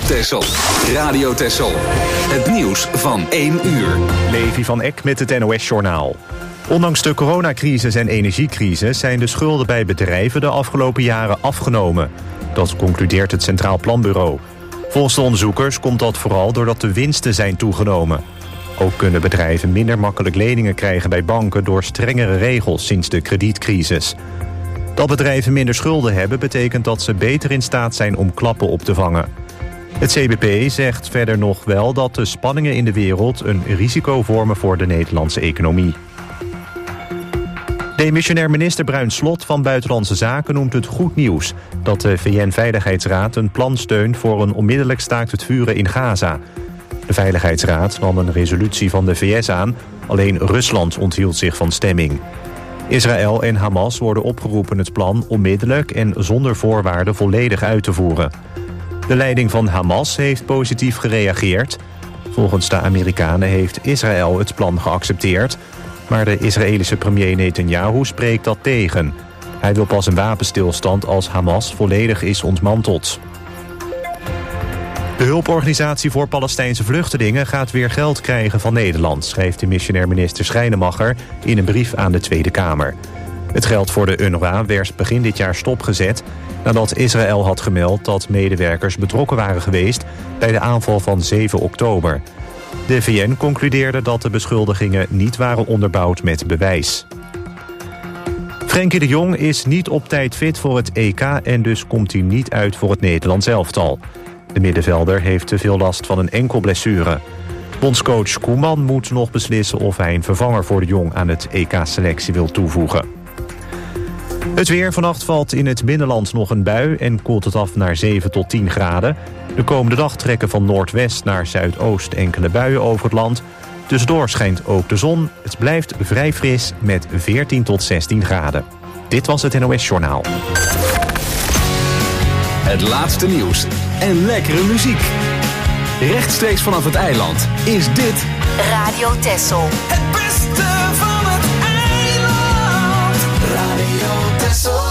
Texel. Radio Texel. Het nieuws van 1 uur. Levi van Eck met het NOS-journaal. Ondanks de coronacrisis en energiecrisis zijn de schulden bij bedrijven de afgelopen jaren afgenomen. Dat concludeert het Centraal Planbureau. Volgens de onderzoekers komt dat vooral doordat de winsten zijn toegenomen. Ook kunnen bedrijven minder makkelijk leningen krijgen bij banken door strengere regels sinds de kredietcrisis. Dat bedrijven minder schulden hebben betekent dat ze beter in staat zijn om klappen op te vangen. Het CBP zegt verder nog wel dat de spanningen in de wereld een risico vormen voor de Nederlandse economie. Demissionair minister Bruin Slot van Buitenlandse Zaken noemt het goed nieuws dat de VN-veiligheidsraad een plan steunt voor een onmiddellijk staakt het vuren in Gaza. De Veiligheidsraad nam een resolutie van de VS aan, alleen Rusland onthield zich van stemming. Israël en Hamas worden opgeroepen het plan onmiddellijk en zonder voorwaarden volledig uit te voeren. De leiding van Hamas heeft positief gereageerd. Volgens de Amerikanen heeft Israël het plan geaccepteerd, maar de Israëlische premier Netanyahu spreekt dat tegen. Hij wil pas een wapenstilstand als Hamas volledig is ontmanteld. De hulporganisatie voor Palestijnse vluchtelingen gaat weer geld krijgen van Nederland, schrijft de missionair minister Schrijnemacher in een brief aan de Tweede Kamer. Het geld voor de UNRWA werd begin dit jaar stopgezet nadat Israël had gemeld dat medewerkers betrokken waren geweest bij de aanval van 7 oktober. De VN concludeerde dat de beschuldigingen niet waren onderbouwd met bewijs. Frenkie de Jong is niet op tijd fit voor het EK en dus komt hij niet uit voor het Nederlands elftal. De middenvelder heeft te veel last van een enkelblessure. Bondscoach Koeman moet nog beslissen of hij een vervanger voor de Jong aan het EK-selectie wil toevoegen. Het weer: vannacht valt in het binnenland nog een bui en koelt het af naar 7 tot 10 graden. De komende dag trekken van noordwest naar zuidoost enkele buien over het land. Tussendoor schijnt ook de zon. Het blijft vrij fris met 14 tot 16 graden. Dit was het NOS Journaal. Het laatste nieuws en lekkere muziek. Rechtstreeks vanaf het eiland is dit Radio Texel. Het beste van het eiland. Radio Texel.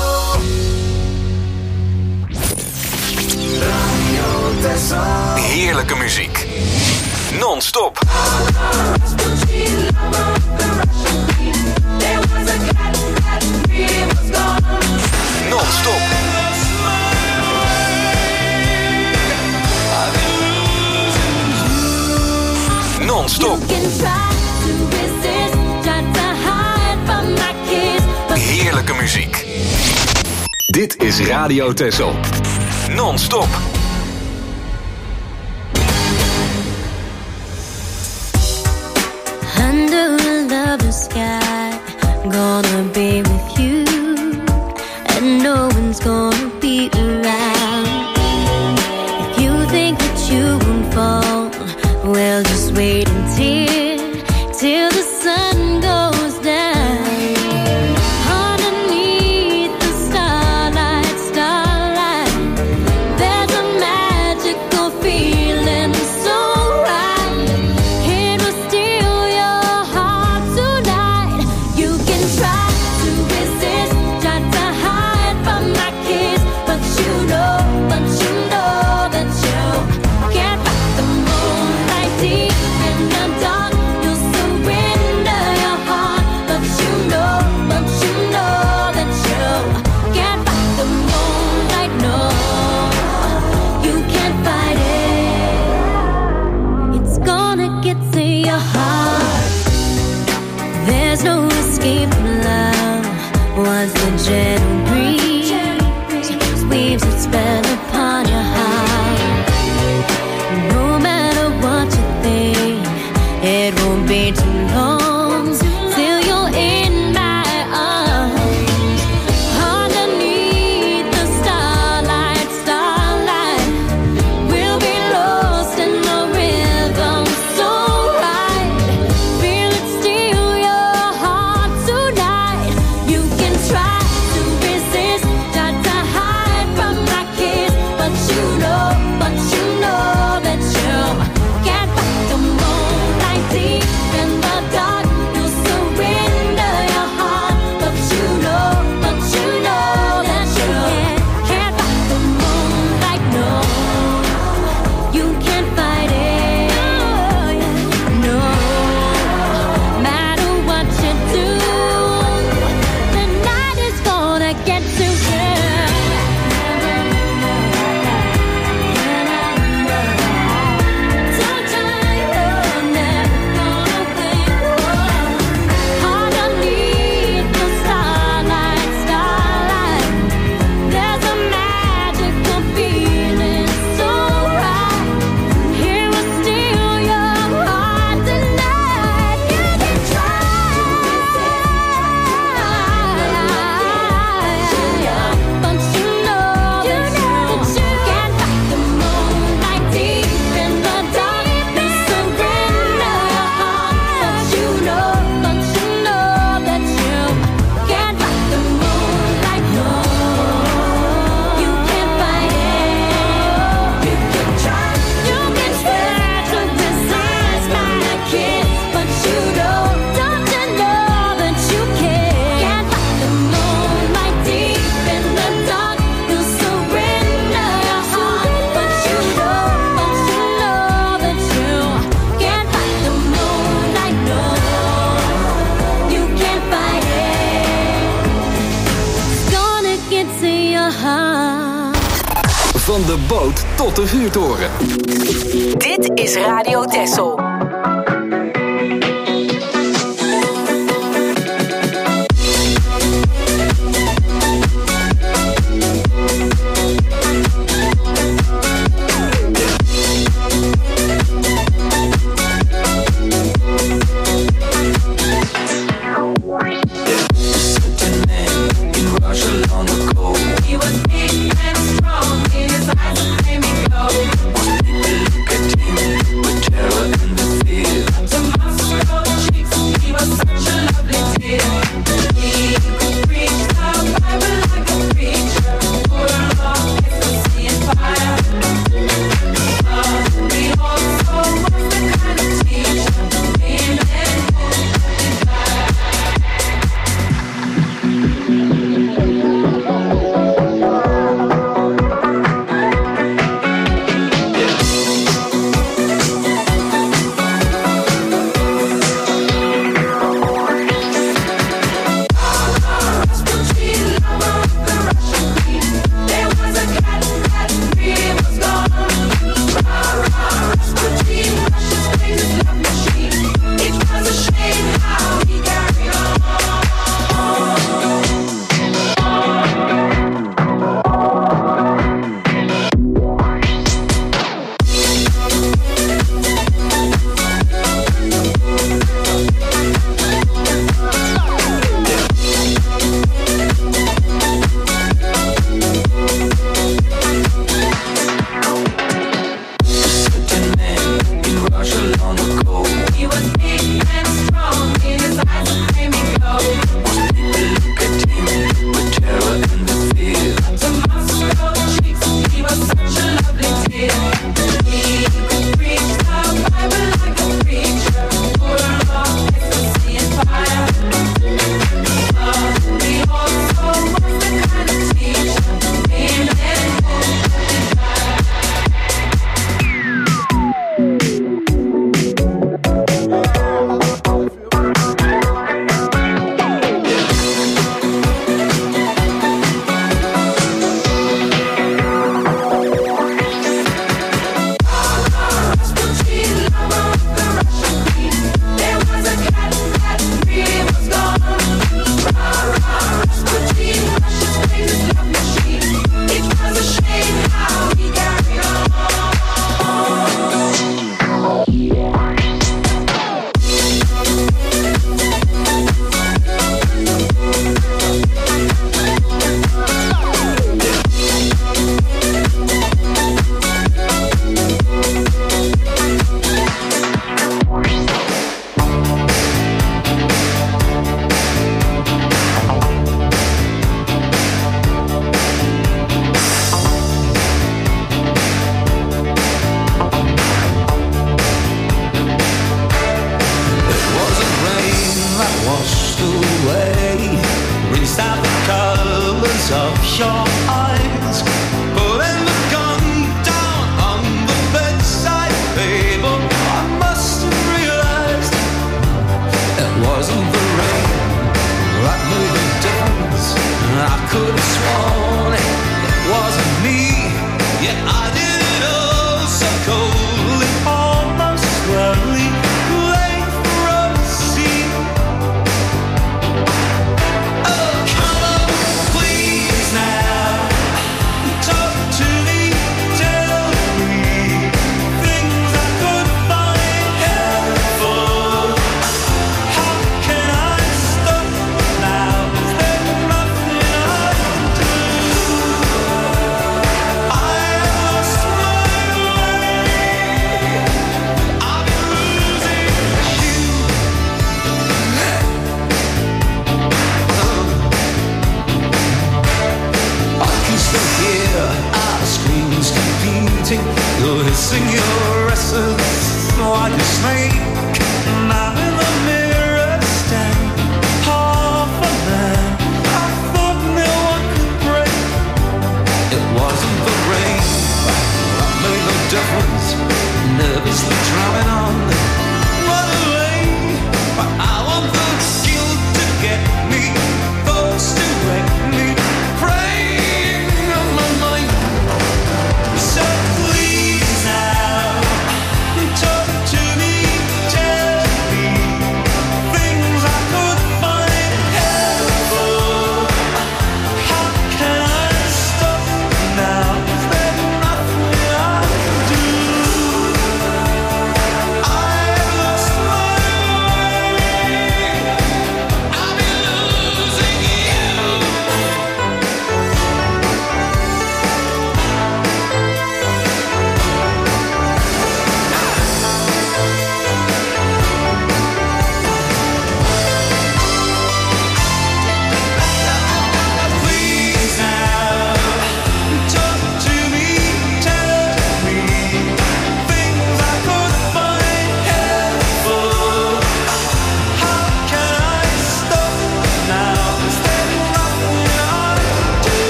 Radio Texel. heerlijke muziek. Non-stop. Non-stop. Non-stop. Heerlijke muziek. Dit is Radio Texel. Non-stop. Under a lovely sky, gonna be with you, and no one's gonna be around. If you think that you won't fall, well, just wait till the sun goes down. Underneath the starlight, there's a magical feeling so right. It will steal your heart tonight. You can try to resist, try to hide from my kiss, but you know that you can't fight the moonlight deep in the dark. You'll surrender your heart, but you know that you can't fight the moonlight. No, you can't fight it. It's gonna get to your heart. There's no escape from love. Once the gentle breeze weaves its spell upon your heart, no matter what you think, it won't be too long till you're in my arms. Underneath the starlight, we'll be lost in the rhythm so right. Feel it steal your heart tonight. You can try to resist. de boot tot de vuurtoren. Dit is Radio Texel.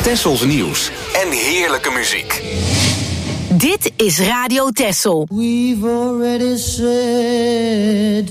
Tessels nieuws en heerlijke muziek. Dit is Radio Tessel. We've already said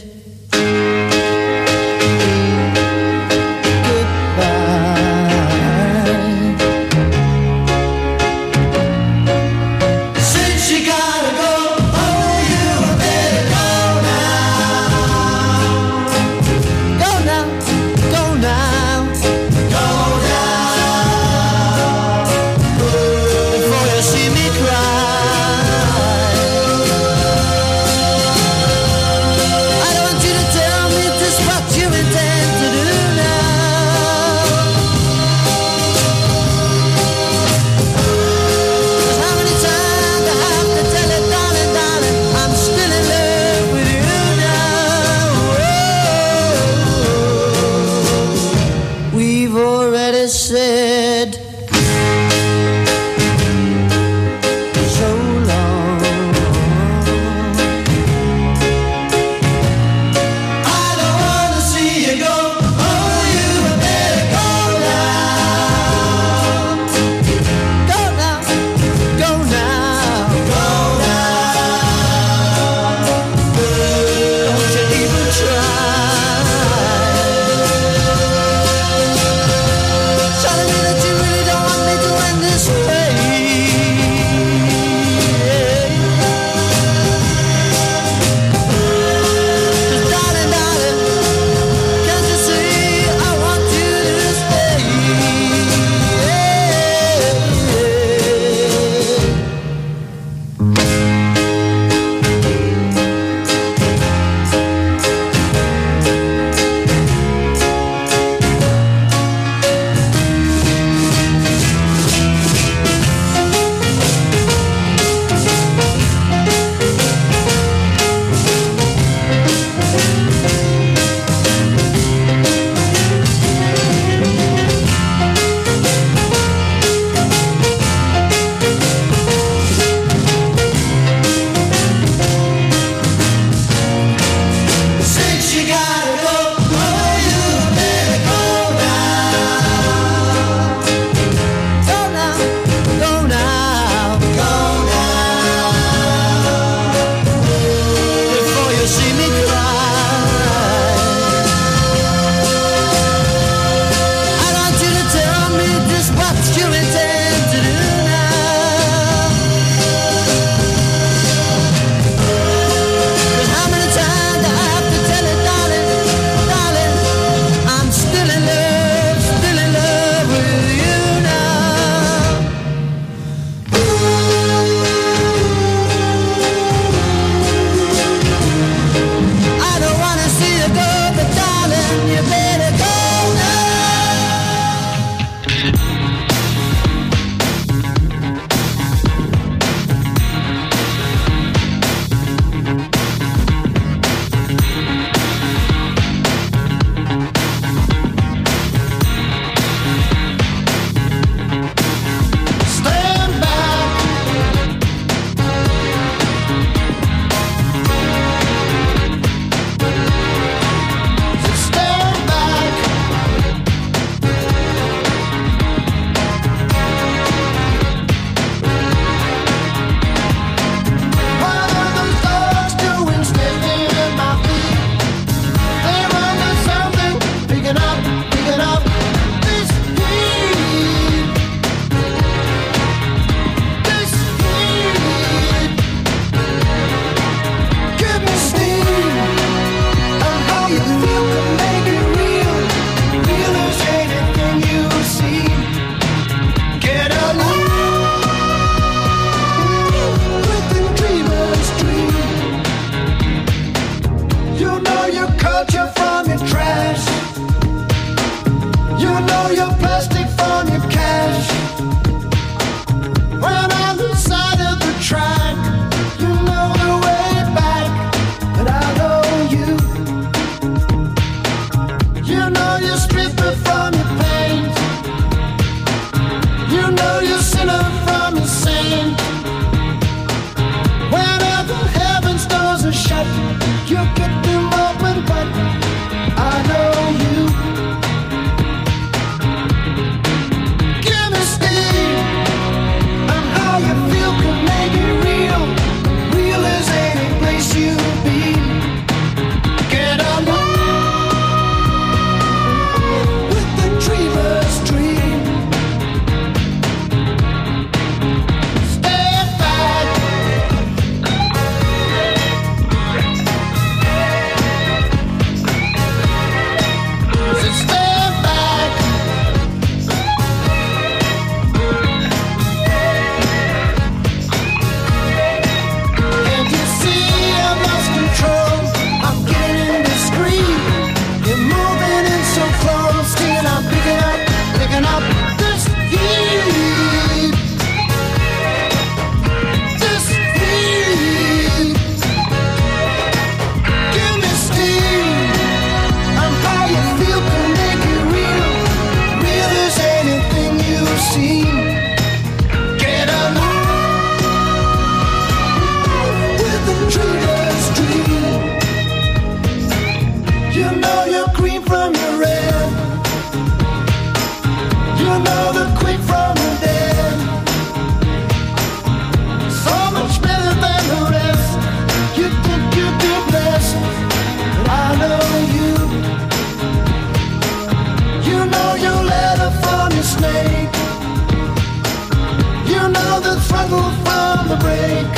struggle from the break.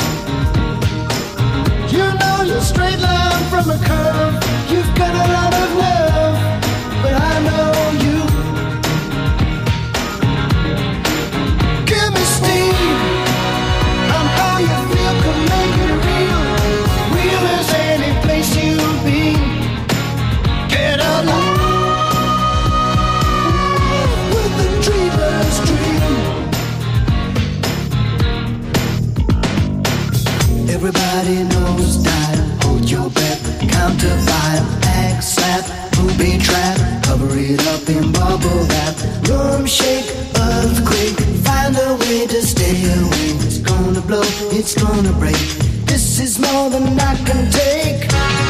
You know you're straight line from a curve. You've got a lot of love, but I know you. Give me steam. I'm how you feel, can make it real. Real as any place you've been. Get alive with the dreamer's dream. Everybody knows style. Hold your breath, counter fire, act slap, booby trap, cover it up in bubble wrap. Room shake, earthquake, find a way to stay away. It's gonna blow, it's gonna break. This is more than I can take.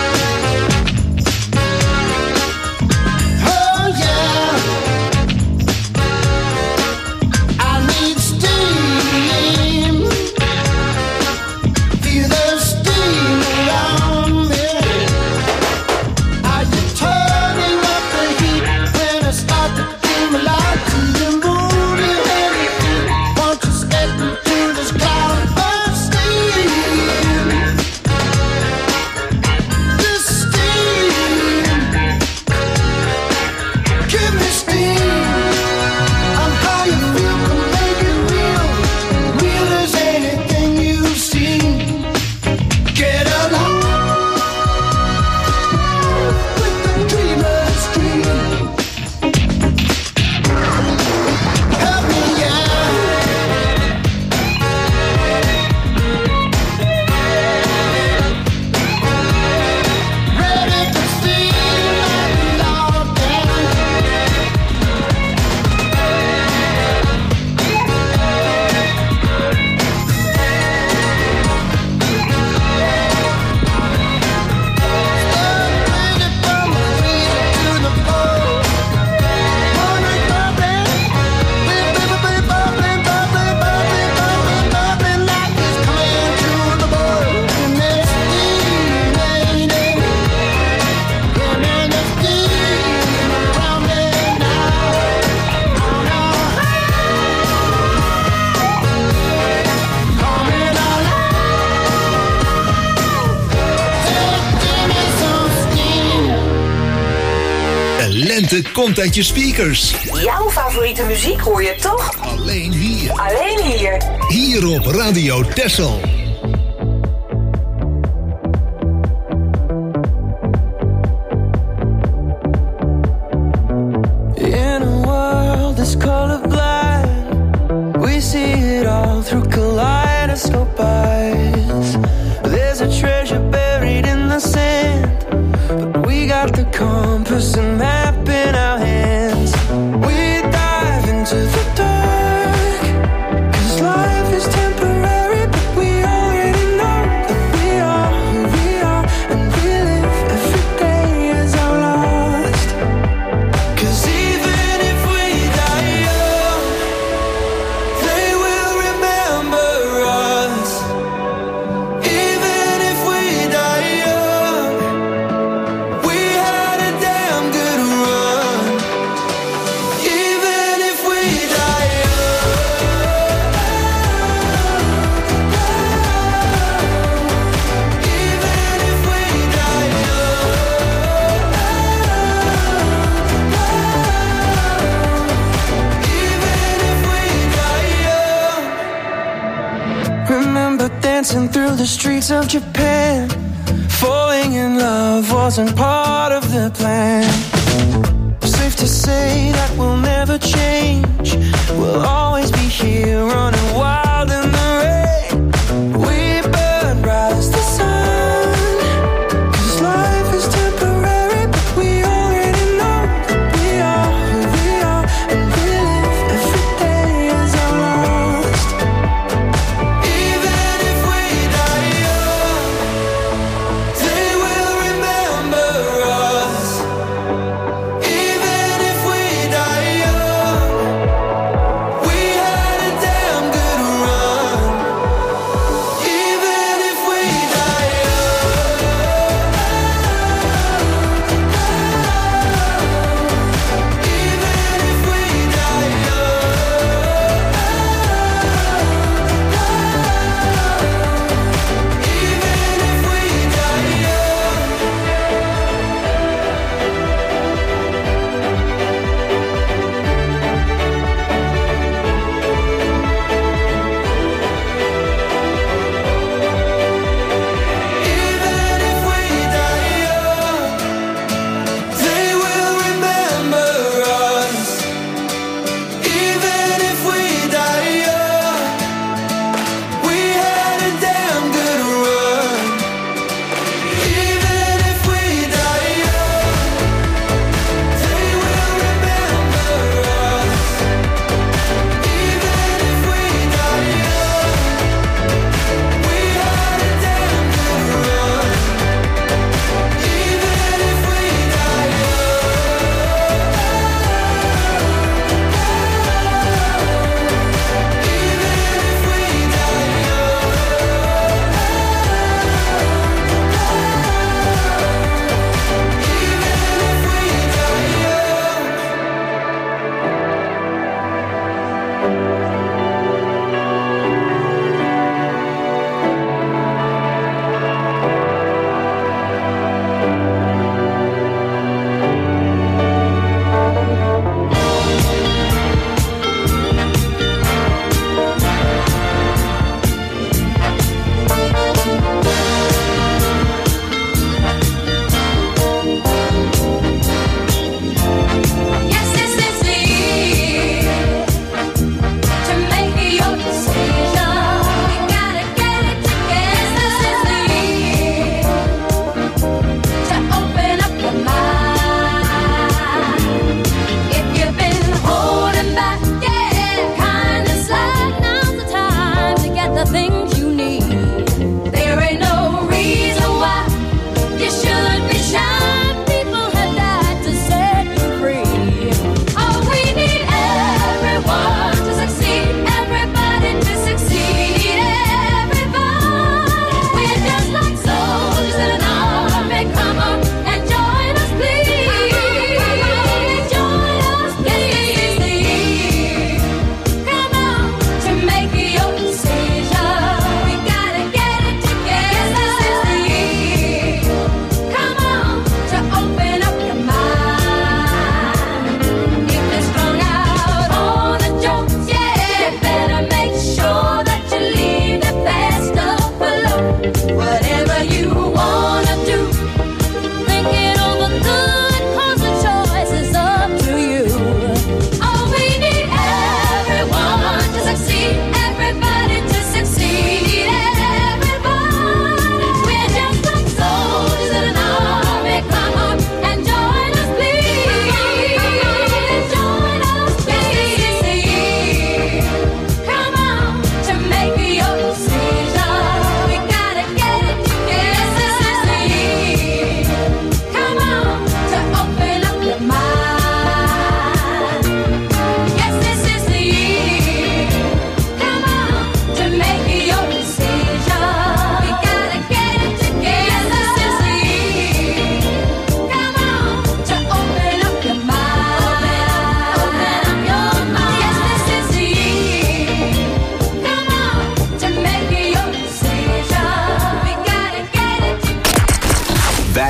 Oh yeah, I need steam. Feel the steam around me. Are you turning up the heat when I start to feel alive? To the moon and everything. Won't you step into this cloud of steam? This steam, give me steam. I'm how you feel, can make it real. Real as anything you've seen. Get along with the dreamer's dream. Help me, yeah. Ready to see my love down. De lente komt uit je speakers. Jouw favoriete muziek hoor je toch? Alleen hier. Alleen hier. Hier op Radio Texel. In a world that's colorblind, we see it all through kaleidoscope eyes. There's a treasure buried in the sand, but we got the compass and map in our hands. We dive into the dark, 'cause life is temporary, but we already know that we are who we are, and we live every day as our last. 'Cause even if we die young, they will remember us. Even if we die young, we had a damn good run. Even if we die young, even if we die young, even if we die young. Remember dancing through the streets of Japan. Falling in love wasn't part of the plan. Safe to say that we'll never change. We'll always be here running wild in the rain. We burn bright as the sun, 'cause life is temporary, but we already know that we are who we are, and we live every day as our last. Even if we die young, they will remember us. Even if we die young, we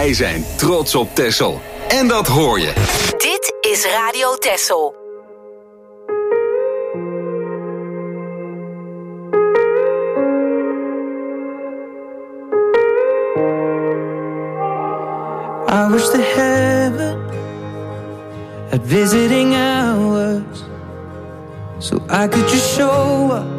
Wij zijn trots op Texel. En dat hoor je. Dit is Radio Texel. I wish that heaven had visiting hours, so I could just show up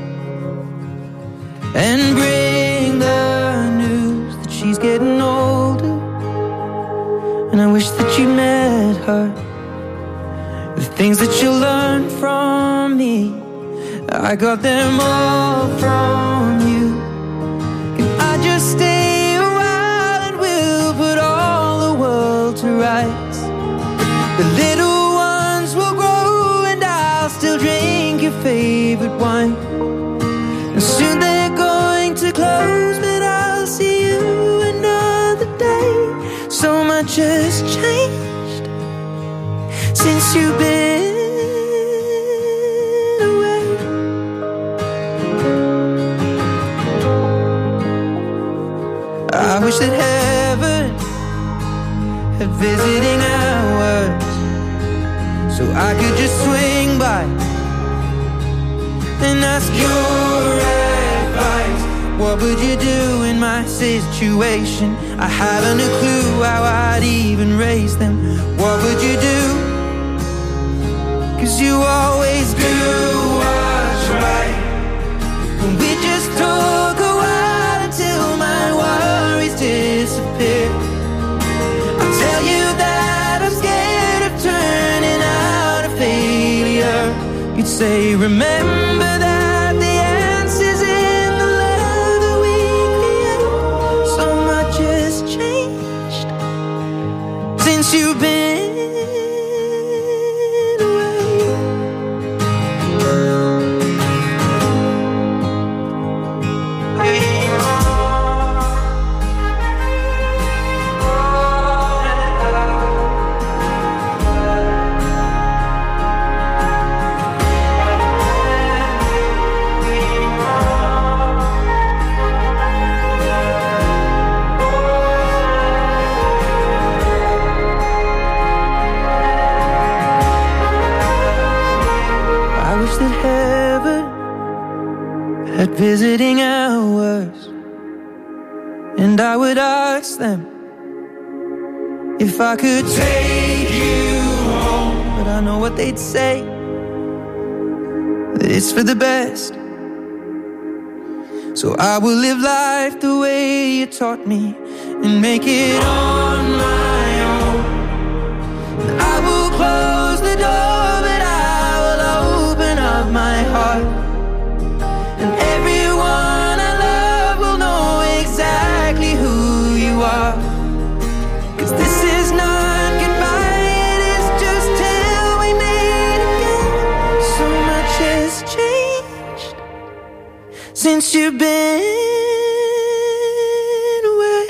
and bring the news that she's getting older. And I wish that you met her. The things that you learned from me, I got them all from you. Can I just stay a while and we'll put all the world to rights? The little ones will grow and I'll still drink your favorite wine. And soon they're going to close, but I'll see you another day. So much has changed since you've been away. I wish that heaven had visiting hours, so I could just swing by and ask your advice. What would you do in my situation? I haven't a clue how I'd even raise them. What would you do? 'Cause you always do what's right. And we just talk a while until my worries disappear. I'll tell you that I'm scared of turning out a failure. You'd say, remember that the answer's in the love that we create. So much has changed since you've been visiting hours, and I would ask them if I could take you home, but I know what they'd say, that it's for the best. So I will live life the way you taught me and make it on my own. I will close the door, but I will open up my heart. And everyone I love will know exactly who you are. 'Cause this is not goodbye, it is just till we meet again. So much has changed since you've been away.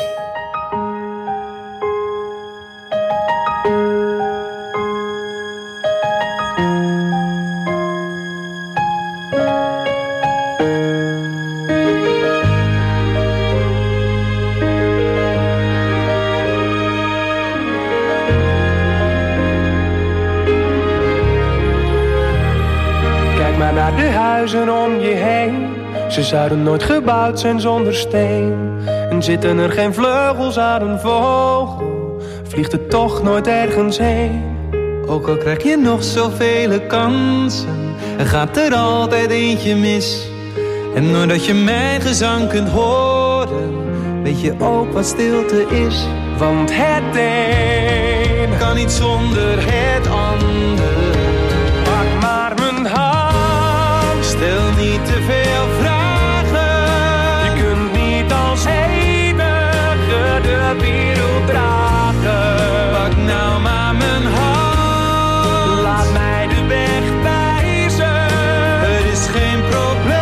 Naar de huizen om je heen, ze zouden nooit gebouwd zijn zonder steen. En zitten er geen vleugels aan een vogel, vliegt het toch nooit ergens heen. Ook al krijg je nog zoveel kansen, er gaat er altijd eentje mis. En doordat je mijn gezang kunt horen, weet je ook wat stilte is. Want het een kan niet zonder het ander. Pak maar mijn hand, stel niet te veel vragen. Je kunt niet als enige de wereld dragen. Pak nou maar mijn hand, laat mij de weg wijzen. Het is geen probleem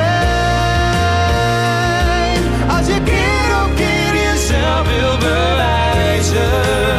als je keer op keer jezelf wil bewijzen.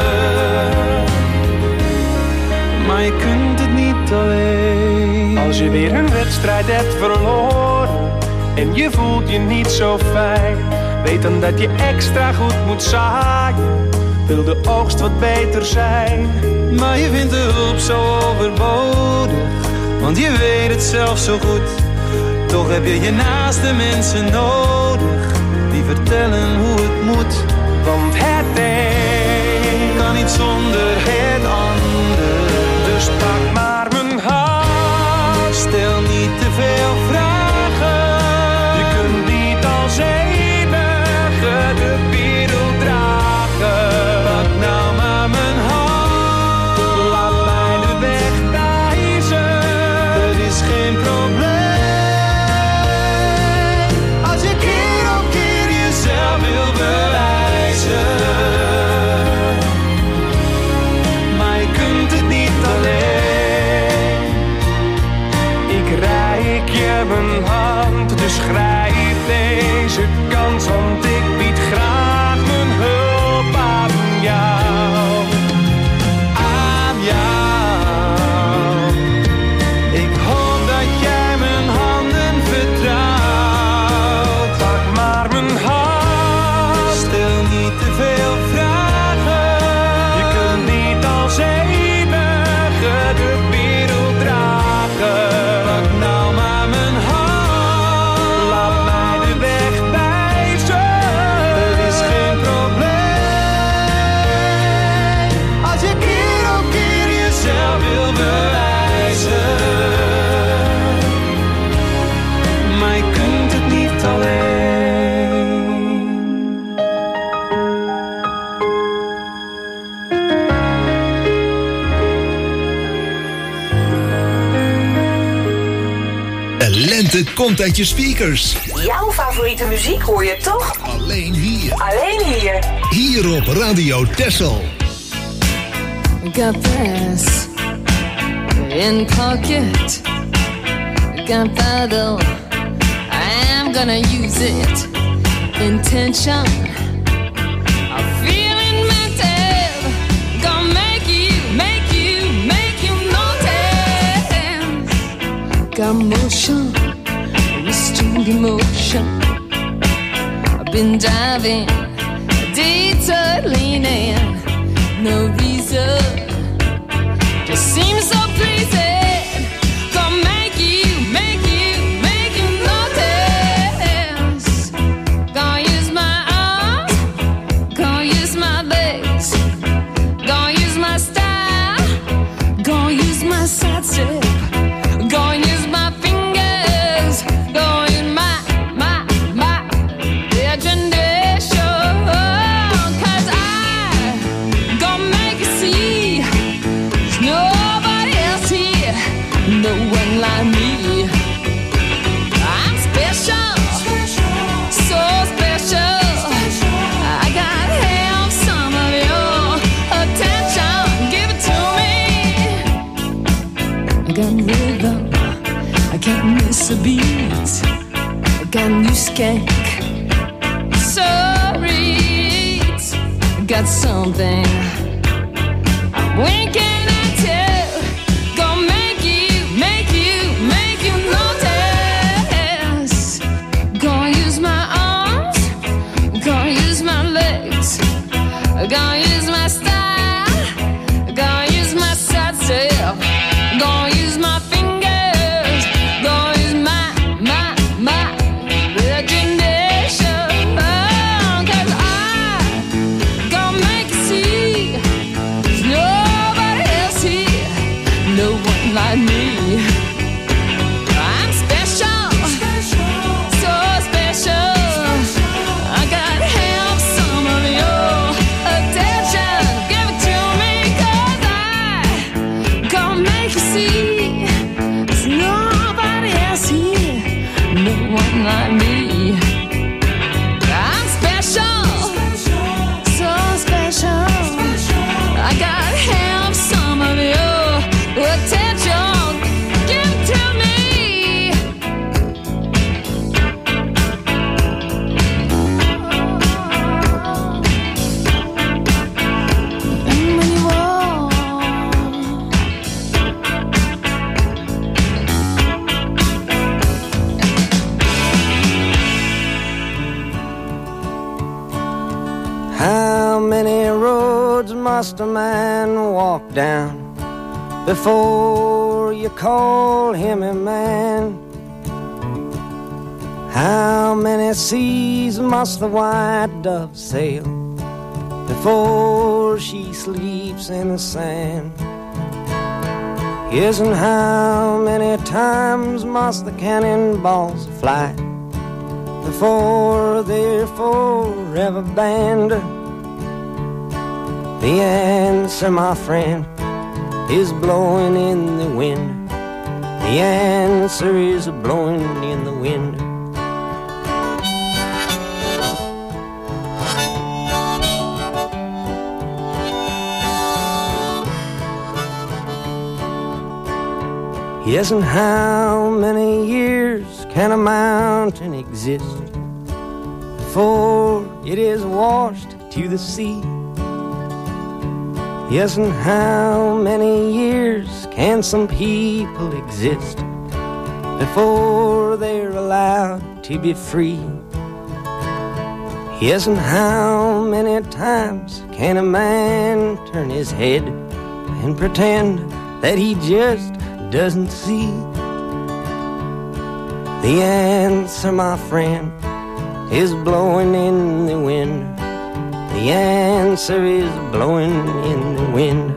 Maar je kunt het niet alleen. Als je weer een wedstrijd hebt verloren en je voelt je niet zo fijn, weet dan dat je extra goed moet zaaien. wil de oogst wat beter zijn. Maar je vindt de hulp zo overbodig, want je weet het zelf zo goed. Toch heb je je naaste mensen nodig, die vertellen hoe het moet. Want het een kan niet zonder het ander. Dus pak maar mijn hand, stel niet te veel vragen. Je kunt niet als enige de wereld dragen. Pak nou maar mijn hand, laat mij de weg wijzen. Het is geen probleem als je keer op keer jezelf wil bewijzen. Maar je kunt het niet alleen. Ik reik je mijn hand, dus grijp deze kans, want ik bied graag mijn hulp aan jou. Aan jou. Ik hoop dat jij mijn handen vertrouwt. Pak maar mijn hand, Stel niet te veel vragen. je kunt niet als enige de wereld dragen. Pak nou maar mijn hand, Laat mij de weg wijzen. het is geen probleem als je keer op keer jezelf wil bewijzen. Maar je kunt het niet alleen. De lente komt uit je speakers. Jouw favoriete muziek hoor je toch? Alleen hier. Alleen hier. Hier op Radio Texel. Got this in pocket. Gunpowder, I'm gonna use it. Intention, I'm feeling mental. Gonna make you notice. Got motion, restrained emotion. I've been diving, detour leaning. No reason, just seems so pleasing. Gonna make you notice. Gonna use my arms, gonna use my legs, gonna use my style, gonna use my side step, gonna use my fingers, gonna use my imagination. 'Cause I gonna make you see there's nobody else here, no one like me. I'm special, so special. I gotta have some of your attention. Give it to me. I got rhythm, I can't miss a beat. I got new skank, sorry, I got something I'm winking at you. Gonna make you notice. Gonna use my arms, gonna use my legs, gonna use my style, gonna use my side step, gonna use my fingers, gonna use my imagination. 'Cause I gonna make you see there's nobody else here, no one like me. I'm special, so special. I gotta have some of your attention. Give it to me, 'cause I gonna make you see there's nobody else here, no one like me. I'm special, so special. I gotta have some of your attention. must a man walk down before you call him a man? How many seas must the white dove sail before she sleeps in the sand? Yes, and how many times must the cannonballs fly before they're forever banned? The answer, my friend, is blowing in the wind. The answer is blowing in the wind. Yes, and how many years can a mountain exist before it is washed to the sea? Yes, and how many years can some people exist before they're allowed to be free? Yes, and how many times can a man turn his head and pretend that he just doesn't see? The answer, my friend, is blowing in the wind. The answer is blowing in the wind.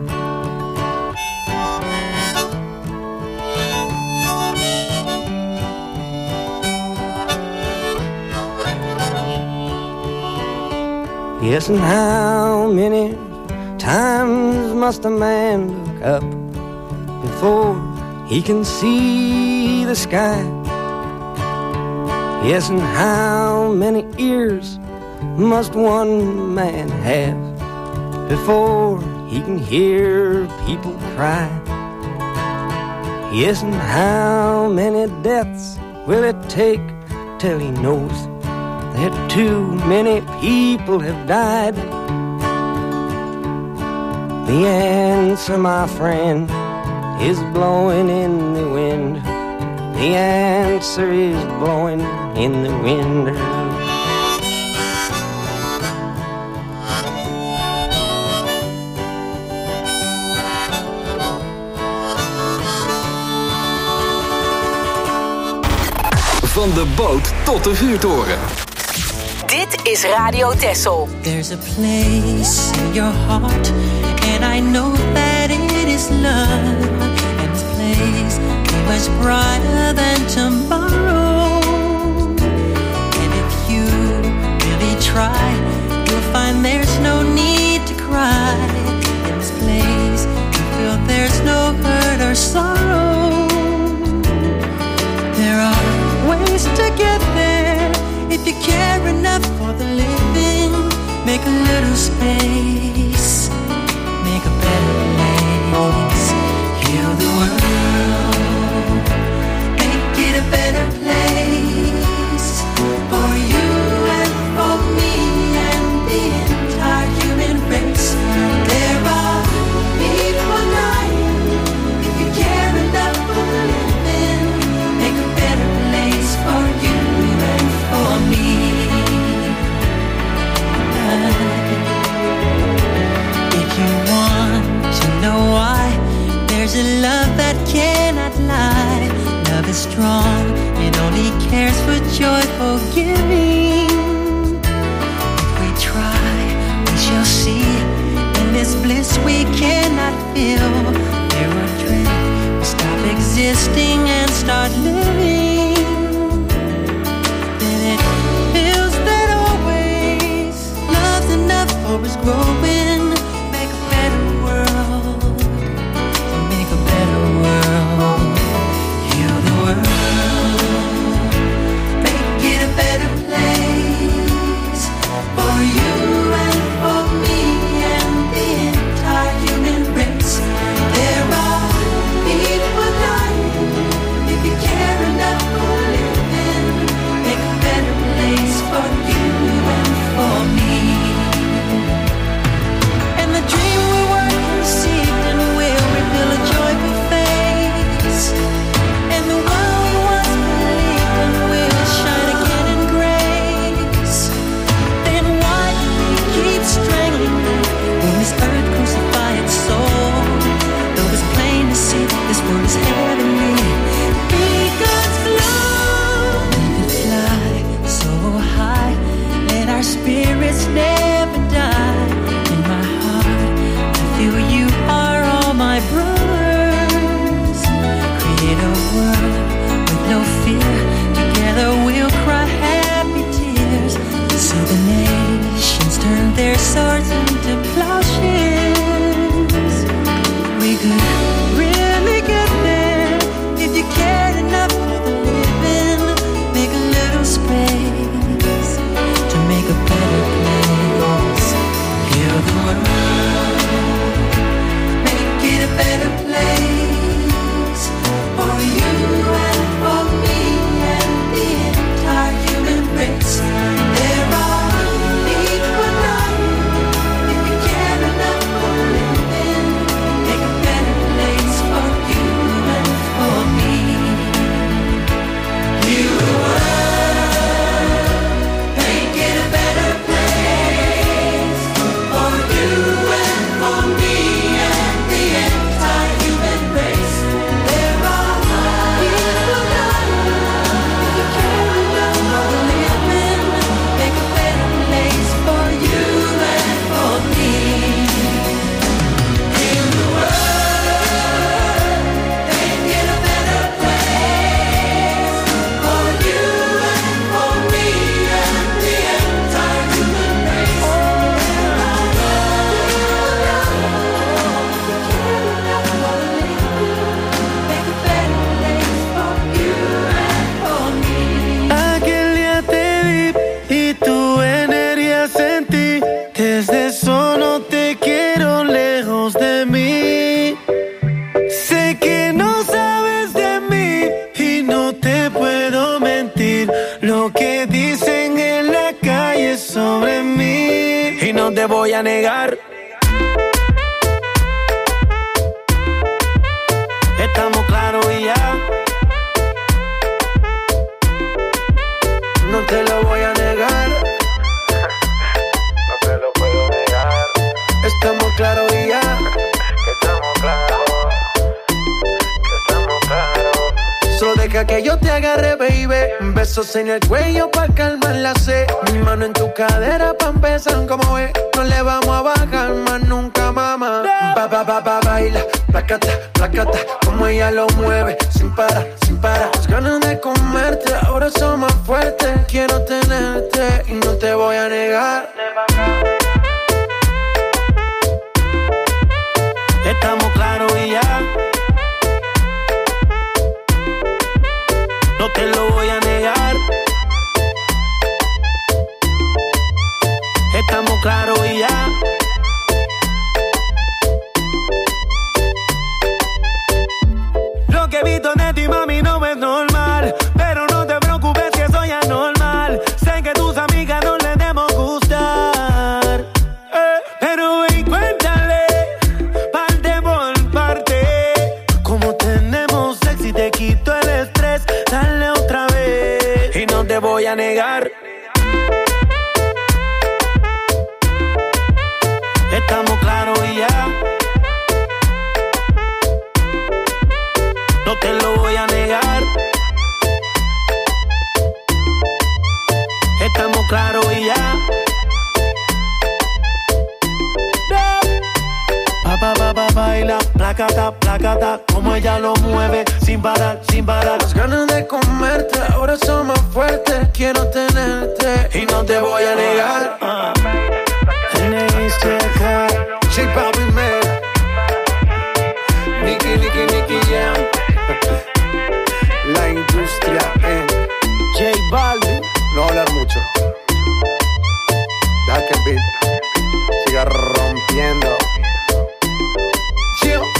Yes, and how many times must a man look up before he can see the sky? Yes, and how many ears must one man have before he can hear people cry? Yes, and how many deaths will it take till he knows that too many people have died? The answer, my friend, is blowing in the wind. The answer is blowing in the wind. Van de boot tot de vuurtoren. Dit is Radio Texel. There's a place in your heart, and I know that it is love. And this place is much brighter than tomorrow. And if you really try, you'll find there's no need to cry. In this place, you feel there's no hurt or sorrow. There are ways to get there if you care enough for the living. Make a little space, make a better place. Heal the world, make it a better place for you and for me and the entire human race. There are people dying. If you care enough for the living, make a better place for you and for me. If you want to know why, there's a love that cannot lie. Love is strong, it only cares for joyful giving. If we try, we shall see. In this bliss we cannot feel. There are dreams, we stop existing and start living. Then it feels that always love's enough for us growing. Make a better world, make a better world. Heal the world, make it a better place for you and for me and the entire human race. There are people dying. If you care voy a negar. Estamos claros y ya. No te lo voy a negar. No te lo puedo negar. Estamos claros y ya. Estamos claros. Estamos claros. Solo deja que yo te agarre, baby. Besos en el cuello pa' calmar la sed. Mi mano en tu cadera pa' empezar, como ves. No le vamos a bajar más nunca, mamá. Baila, placata, placata. Como ella lo mueve, sin parar, sin parar. Las ganas de comerte, ahora son más fuertes. Quiero tenerte y no te voy a negar. Estamos claros y ya. No te lo voy a negar. Estamos claros y ya. Lo que he visto de ti, mami, no es normal. Pero no te preocupes que soy anormal. Sé que tus amigas no les debemos gustar. Pero ven, cuéntale, parte por parte. Como tenemos sexo y te quito el estrés. Dale otra vez. Y no te voy a negar. Estamos claros y ya. No te lo voy a negar. Estamos claros y ya. Baila, placata, placata. Como ella lo mueve, sin parar, sin parar. Las ganas de comerte, ahora son más fuertes. Quiero tenerte y no te voy a negar. J Balvin, man. Nicky Jam. La industria en J Balvin. No hablar mucho. Deja que el beat siga rompiendo. Chill.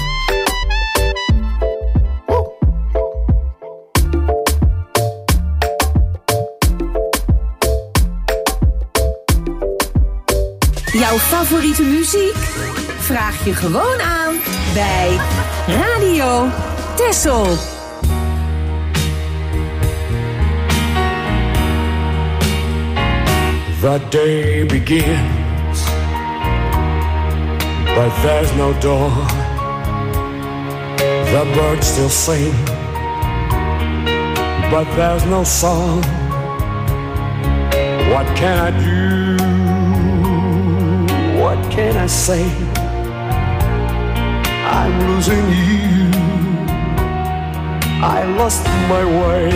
Jouw favoriete muziek? Vraag je gewoon aan bij Radio Texel. The day begins, but there's no dawn. The birds still sing, but there's no song. What can I do? What can I say? I'm losing you. I lost my way.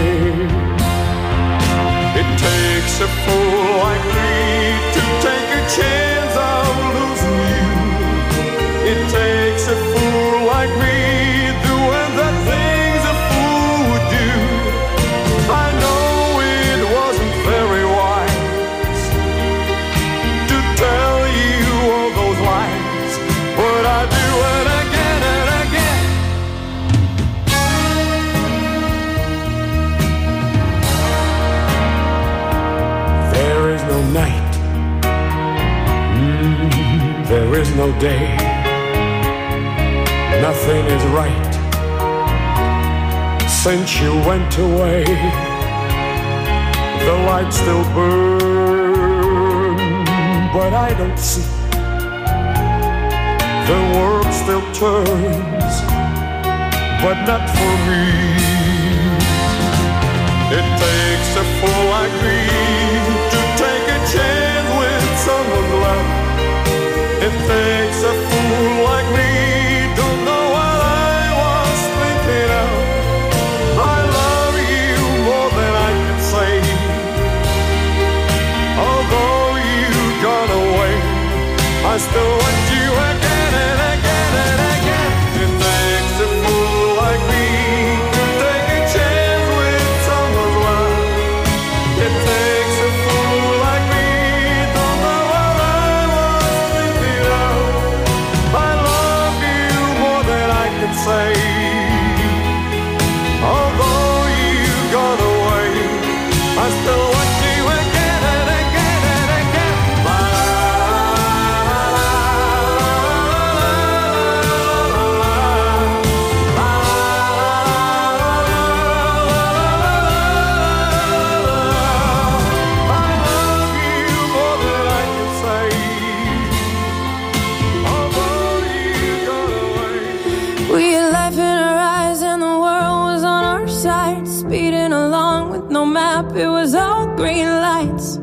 It takes a fool like me to take a chance of losing you. It takes a fool like me doing the things a fool would do. I know it wasn't very wise to tell you all those lies, but I do it again and again. There is no night, there is no day. Nothing is right since you went away. The lights still burn, but I don't see. The world still turns, but not for me. It takes a fool like me to take a chance with someone's love. It takes a fool like me, don't know what I was thinking of. I love you more than I can say. Although you've gone away, I still want you again and again and again. It takes a fool like me to take a chance with someone's love. It takes a fool like me, don't know what I was thinking of. side, speeding along with no map. It was all green lights.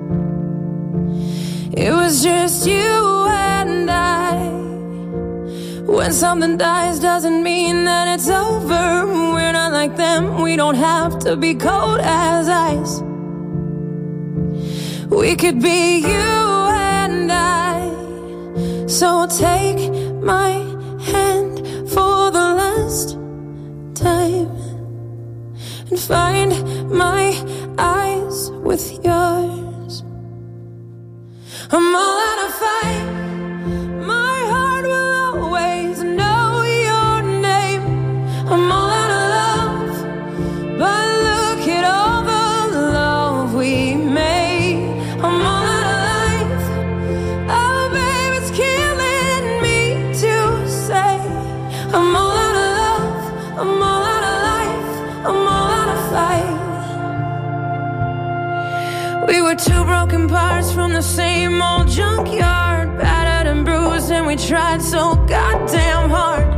It was just you and I. When something dies doesn't mean that it's over. We're not like them, we don't have to be cold as ice. We could be you and I. So take my hand for the last time and find my eyes with yours. I'm all out of fight. My heart will always know your name. I'm all out of love, but look at all the love we made. I'm all out of life. Oh, babe, it's killing me to say. I'm all out of love. I'm all out of life. I'm all out of fight. We were two broken parts from the same old junkyard, battered and bruised, and we tried so goddamn hard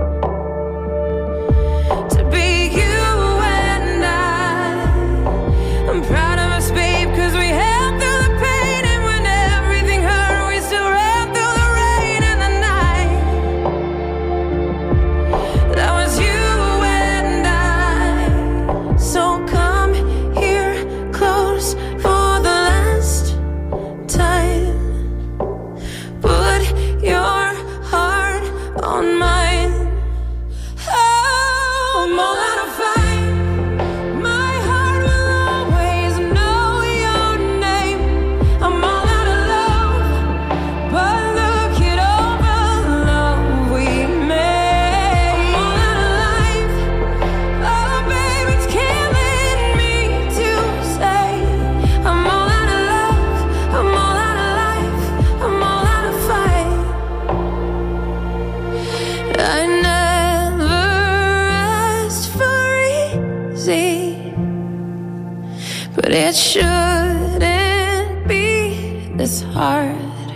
to be you and I. I'm proud of us, babe, 'cause we held through the pain, and when everything hurt, we still ran through the rain and the night. That was you and I. So come here close for the last time. Put your heart on mine. Oh, I'm all out of fight. My heart will always know your name. I'm all out of love, but look at all the love we made. I'm all out of life. Oh, babe, it's killing me to say. I'm all out of love. I'm all out of life. I'm all out of fight. I never asked for easy, but it shouldn't be this hard.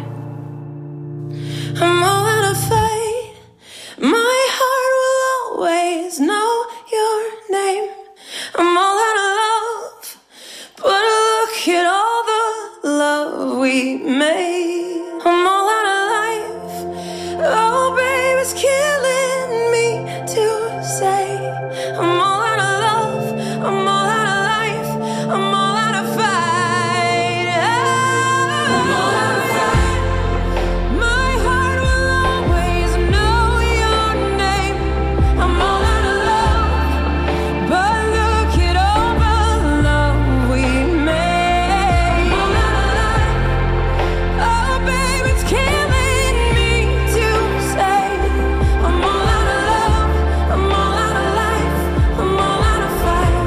I'm all out of fight. My heart will always know your name. I'm all out of love, but look at all the love we made. I'm all out of life. Oh, babe, it's killing me to say. I'm all out of love. I'm all out of life. I'm all out of fight. I'm all out of fight. My heart will always know your name. I'm all out of love, but look at all the love we made. I'm all out of life. Oh, babe, it's killing me to say. I'm all out of love. I'm all out of life. I'm all out of fight.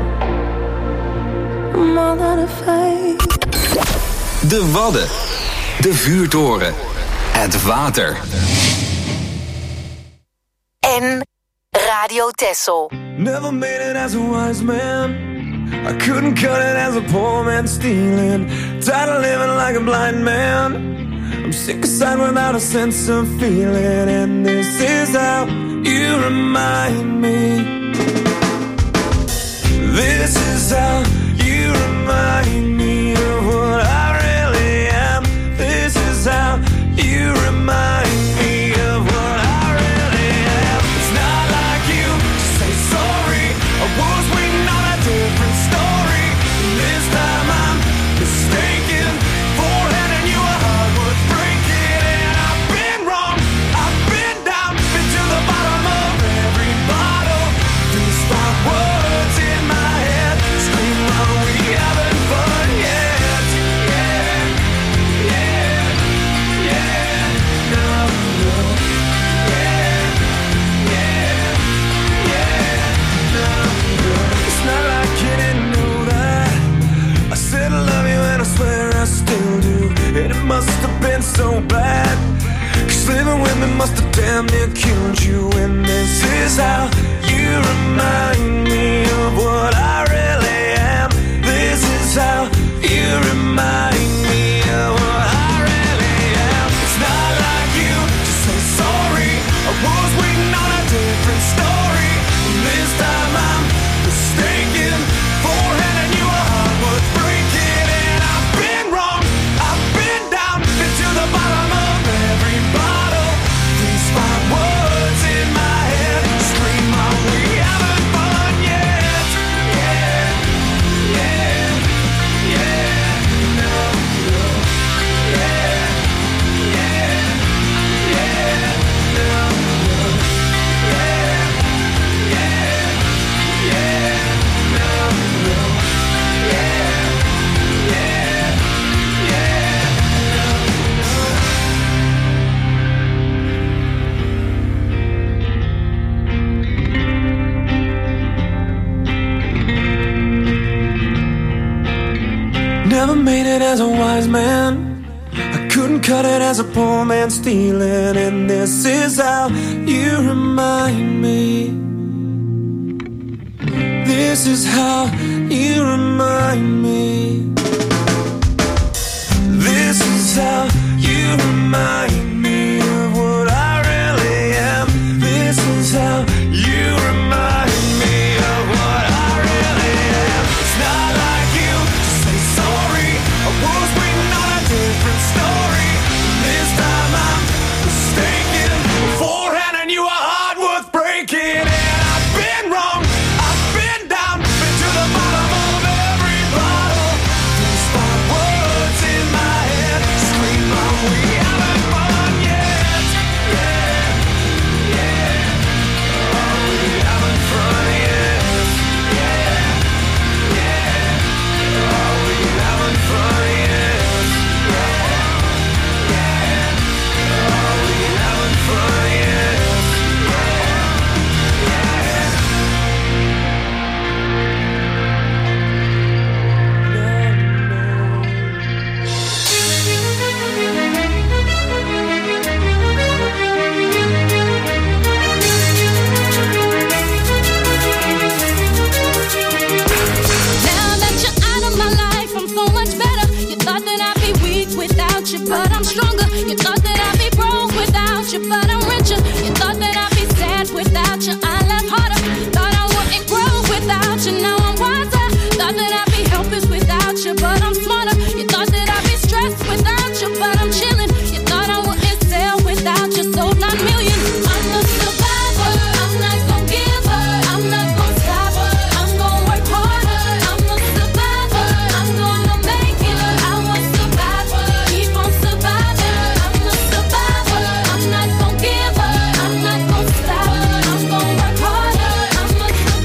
I'm all out of fight. De Wadden. De vuurtoren. Het water. En Radio Texel. Never made it as a wise man. I couldn't cut it as a poor man stealing. Tired of living like a blind man. I'm sick aside without a sense of feeling. And this is how you remind me. This is how you remind me of what I really am. This is how you remind me of what I really am. It's not like you to say sorry. I was waiting on a different story. This time I'm mistaken for handing you a heart worth breaking. And I've been wrong, I've been down, been to the bottom of every bottle. never made it as a wise man. I couldn't cut it as a poor man stealing. And this is how you remind me. This is how you remind me.